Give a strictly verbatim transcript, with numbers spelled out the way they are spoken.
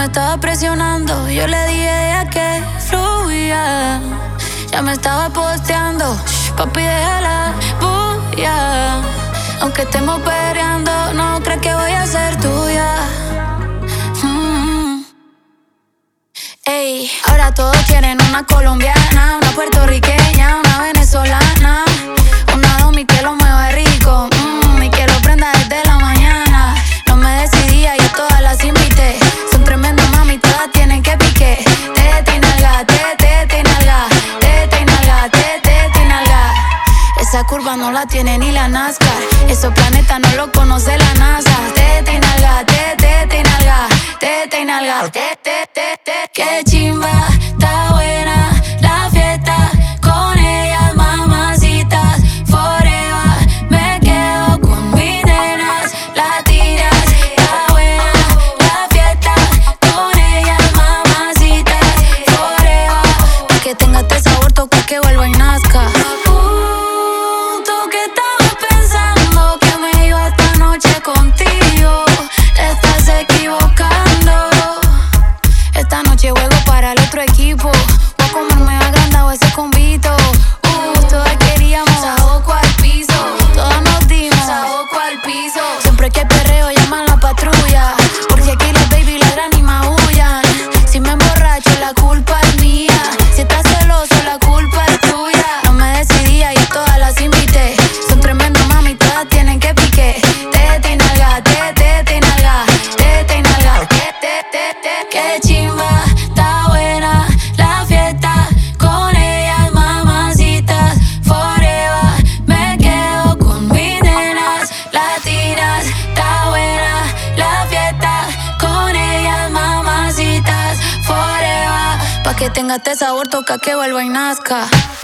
me estaba presionando, yo le dije deja que fluya. Ya me estaba posteando, shh, papi déjala bulla. Aunque estemos peleando, no crees que voy a ser tuya. mm. Ey, ahora todos quieren una colombiana, una puertorriqueña, una venezolana, una domi que lo mueva rico, mm, y que lo prenda desde la mañana. No me decidía, yo todas las invité. Son tremendas mami, todas tienen que pique. Tete y nalga, tete y nalga, tete y nalga, tete y nalga. Esa curva no la tiene ni la NASCAR. Esos planetas no lo conoce la NASA. Tete y nalga, tete y nalga, tete y nalga, tete, tete. Qué chimba, está buena la fiesta. Con ellas mamacitas, forever. Me quedo con mis nenas latinas. Está buena la fiesta. Con ellas mamacitas, forever. Pa' que tenga este sabor, toca que vuelva y nazca. Uh, tú que estabas pensando que me iba esta noche contigo, te estás equivocando. Esta noche juego para el otro equipo. Voy a comerme agrandado ese convito. Uh, todas queríamos saoco al piso. Todas nos dimos saoco al piso. Siempre que perreo llaman la patrulla, porque aquí las baby ladran y maullan. Si me emborracho la culpa es mía. Si estás celoso la culpa es tuya. No me decidía, yo todas las invité. Son tremendas mami, todas tienen que pique. Tete y nalga, tete y nalga, tete y nalga, tete, tete. Qué chimba, está buena la fiesta. Con ellas mamacitas, forever. Me quedo con mis nenas latinas. Está buena la fiesta. Con ellas mamacitas, forever. Pa' que tenga este sabor, toca que vuelva y nazca.